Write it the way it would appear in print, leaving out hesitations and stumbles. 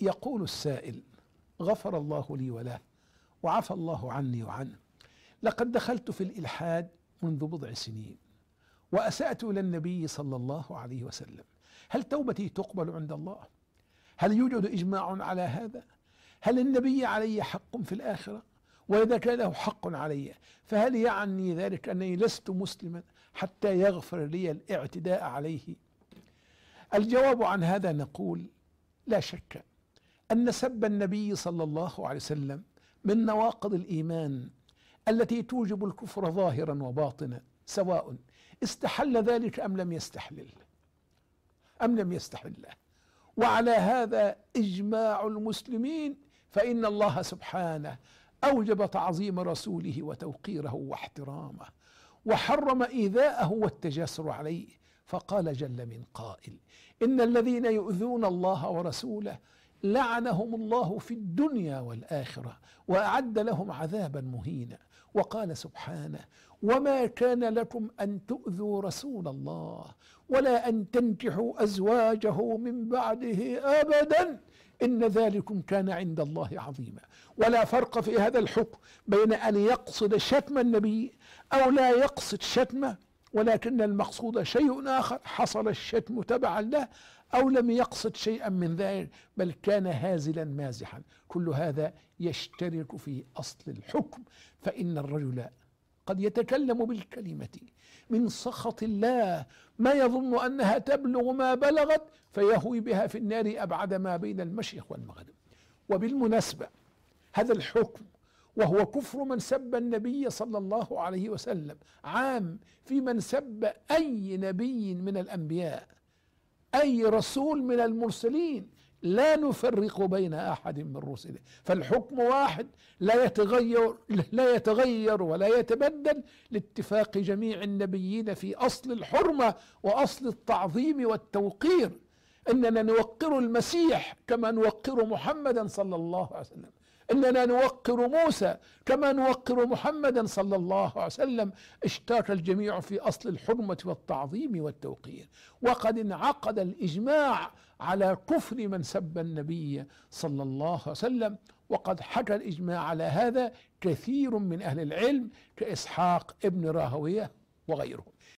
يقول السائل: غفر الله لي وله وعفى الله عني وعنه، لقد دخلت في الإلحاد منذ بضع سنين وأسأت إلى النبي صلى الله عليه وسلم، هل توبتي تقبل عند الله؟ هل يوجد إجماع على هذا؟ هل النبي علي حق في الآخرة؟ وإذا كان له حق علي فهل يعني ذلك أنني لست مسلما حتى يغفر لي الاعتداء عليه؟ الجواب عن هذا نقول: لا شك أن سب النبي صلى الله عليه وسلم من نواقض الإيمان التي توجب الكفر ظاهرا وباطنا، سواء استحل ذلك أم لم يستحله. وعلى هذا إجماع المسلمين، فإن الله سبحانه أوجب تعظيم رسوله وتوقيره واحترامه، وحرم إيذاءه والتجاسر عليه، فقال جل من قائل: إن الذين يؤذون الله ورسوله لعنهم الله في الدنيا والآخرة وأعد لهم عذابا مهينا. وقال سبحانه: وما كان لكم أن تؤذوا رسول الله ولا أن تنكحوا أزواجه من بعده أبدا إن ذلكم كان عند الله عظيما. ولا فرق في هذا الحكم بين أن يقصد شتم النبي أو لا يقصد شتمه، ولكن المقصود شيء آخر، حصل الشتم تبعا له أو لم يقصد شيئا من ذلك بل كان هازلا مازحا، كل هذا يشترك في أصل الحكم. فإن الرجل قد يتكلم بالكلمة من سخط الله ما يظن أنها تبلغ ما بلغت فيهوي بها في النار أبعد ما بين المشرق والمغرب. وبالمناسبة هذا الحكم وهو كفر من سب النبي صلى الله عليه وسلم عام في من سب أي نبي من الأنبياء، أي رسول من المرسلين، لا نفرق بين أحد من رسله، فالحكم واحد لا يتغير ولا يتبدل لاتفاق جميع النبيين في أصل الحرمة وأصل التعظيم والتوقير. إننا نوقر المسيح كما نوقر محمدا صلى الله عليه وسلم، إننا نوقر موسى كما نوقر محمدا صلى الله عليه وسلم. اشترك الجميع في أصل الحرمة والتعظيم والتوقير، وقد انعقد الإجماع على كفر من سب النبي صلى الله عليه وسلم. وقد حكى الإجماع على هذا كثير من أهل العلم كإسحاق ابن راهويه وغيره.